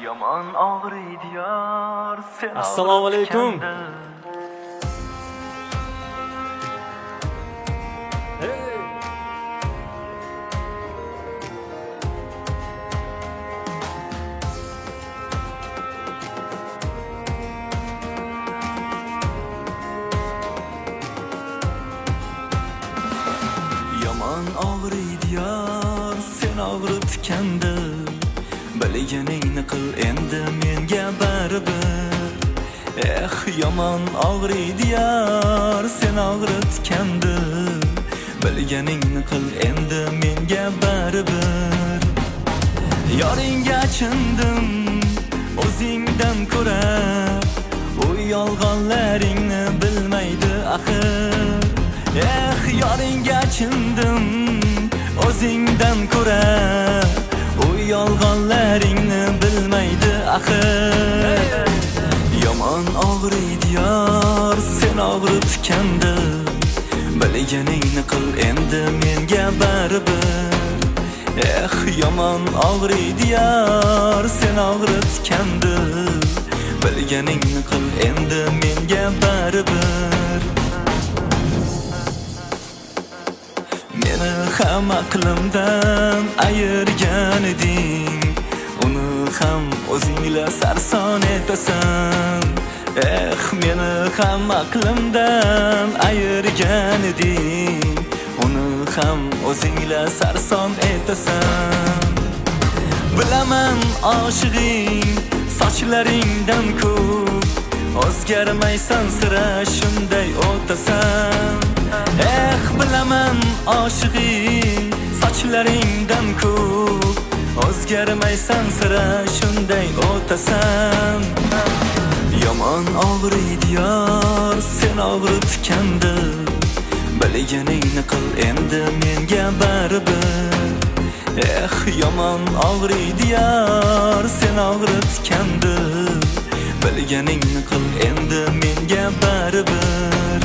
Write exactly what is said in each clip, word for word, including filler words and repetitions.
Yomon og'riydi yor sen. Assalomu alaykum. Yomon og'riydi yor sen og'ritganda, bilganingni qil endi menga baribir. Eh yomon og'riydi yor sen og'ritganda, bilganingni qil endi menga baribir. Yoringga achindim o'zingdan ko'ra, u yolg'onlaringni bilmaydi axir. Eh yoringga achindim o'zingdan ko'ra, u yolg'onlaringni bilmaydi axir. Yomon og'riydi yor sen og'ritganda, bilganingni qil endi menga baribir. Eh yomon og'riydi yor sen og'ritganda, bilganingni qil endi menga baribir. Meni ham aqlimdan ayirgan eding, uni ham o'zingla sarson etasan. Eh meni ham aqlimdan ayirgan eding, uni ham o'zingla sarson etasan. Bilaman oshig'ing sochlaringdan ko'p, o'zgarmaysan sira shunday o'tasan. Eh bilaman oshig'ing sochlaringdan ko'p, o'zgarmaysan sira shunday o'tasan. Yomon og'riydi yor sen og'ritganda, bilganingni qil endi menga baribir. Eh yomon og'riydi yor sen og'ritganda, bilganingni qil endi menga baribir.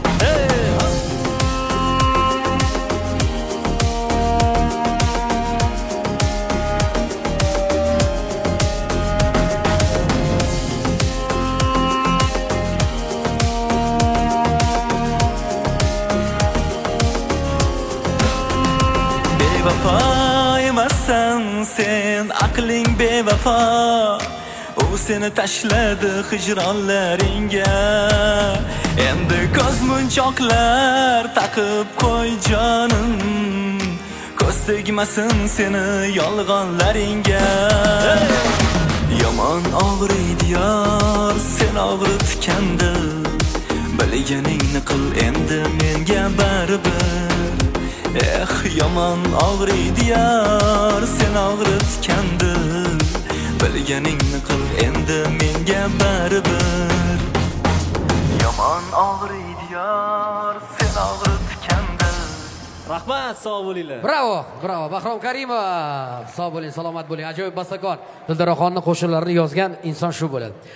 Bevafo emassan sen, aqling bevafo. U seni tashladi hijronlaringga. Endi ko'zmunchoqlar taqib qo'y jonim, ko'z tegmasin seni yolg'onlaringga. Yomon og'riydi yor sen og'ritganda, bilganingni qil endi menga baribir. Eh yomon og'riydi yor sen og'ritganda, bilganingni qil endi menga baribir. Yomon og'riydi yor sen og'ritganda. Rahmat, sog' bo'linglar. Bravo, bravo. Bahrom Karimov. Sog' bo'ling, salomat bo'ling. Ajoyib bastakor. Dildaroxonning qo'shiqlarini yozgan inson shu bo'ladi.